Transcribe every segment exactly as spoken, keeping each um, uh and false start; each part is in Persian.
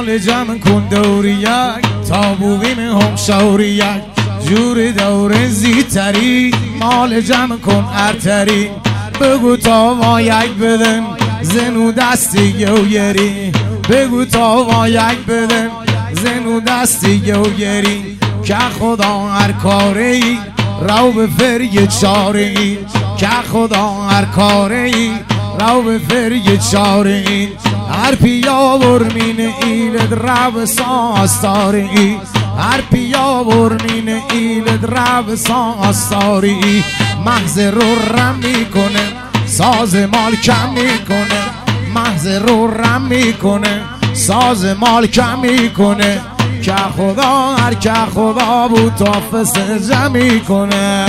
مال جمع کن دوریک تا بوغیم هم شوریک جور دور زیتری مال جمع کن ارتری بگو تا وایک بدن زنو دستی گوگری بگو تا وایک بدن زنو دستی گوگری که خدا هر کاری رو به فرگ چاری که خدا هر کاری رو به فرگ چاری هر پیا برمین ایلد رو ساستاری هر پیا برمین ایلد رو ساستاری محض رو رم میکنه ساز مال کم میکنه محض رو رم میکنه ساز مال کم میکنه که خدا هر که خدا بود تا فسجه میکنه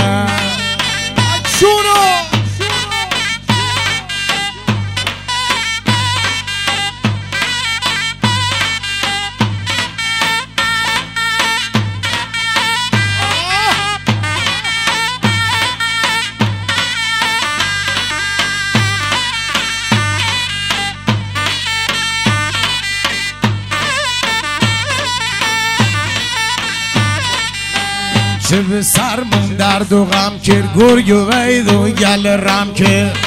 شونو چه به سرمون درد و غم کرد گرگ و وید و گل رم کرد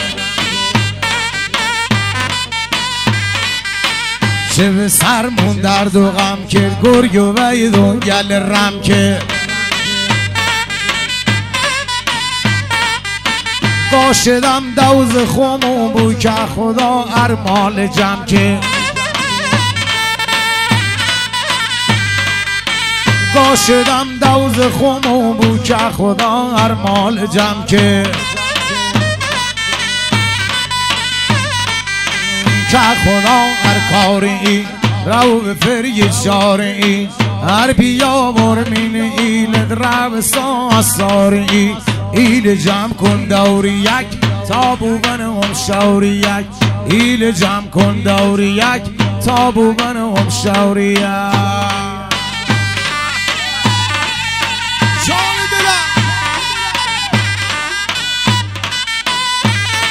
چه به سرمون درد و غم کرد گرگ و وید و گل رم کرد قاشدم دوز خومو بو که خدا ارمال جمع کرد قاشدم دوز خومو بو که خدا هر مال جمع که که خدا هر کاری رو به فرگ شاری هر بیا برمین ایلد رو ساساری ایل جمع کن دوری یک تا بوبن هم شوری یک ایل جمع کن دوری یک تا بوبن هم شوری یک